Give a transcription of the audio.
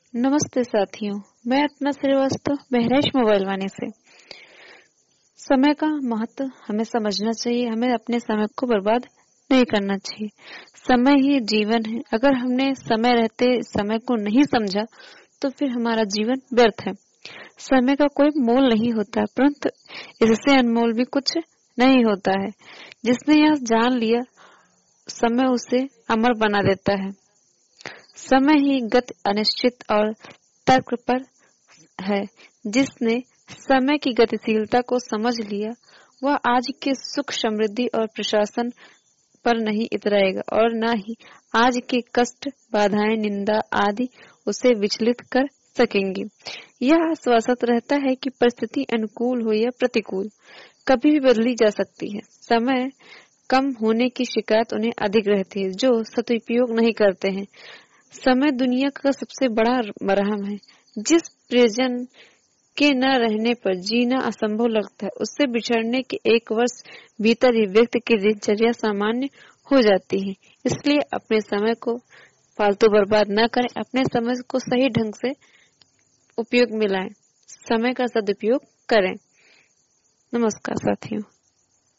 नमस्ते साथियों, मैं अपना श्रीवास्तव बहराइच मोबाइल वाणी से। समय का महत्व हमें समझना चाहिए। हमें अपने समय को बर्बाद नहीं करना चाहिए। समय ही जीवन है। अगर हमने समय रहते समय को नहीं समझा तो फिर हमारा जीवन व्यर्थ है। समय का कोई मोल नहीं होता, परंतु इससे अनमोल भी कुछ नहीं होता है। जिसने यह जान लिया, समय उसे अमर बना देता है। समय ही गति अनिश्चित और तर्क पर है। जिसने समय की गतिशीलता को समझ लिया, वह आज के सुख, समृद्धि और प्रशासन पर नहीं इतराएगा और न ही आज के कष्ट, बाधाएं, निंदा आदि उसे विचलित कर सकेंगी। यह आश्वासित रहता है कि परिस्थिति अनुकूल हो या प्रतिकूल, कभी भी बदली जा सकती है। समय कम होने की शिकायत उन्हें अधिक रहती है जो सदुपयोग नहीं करते हैं। समय दुनिया का सबसे बड़ा मरहम है। जिस प्रियजन के न रहने पर जीना असंभव लगता है, उससे बिछड़ने के 1 वर्ष भीतर ही व्यक्ति की दिनचर्या सामान्य हो जाती है। इसलिए अपने समय को फालतू बर्बाद न करें, अपने समय को सही ढंग से उपयोग में लाएं, समय का सदुपयोग करें। नमस्कार साथियों।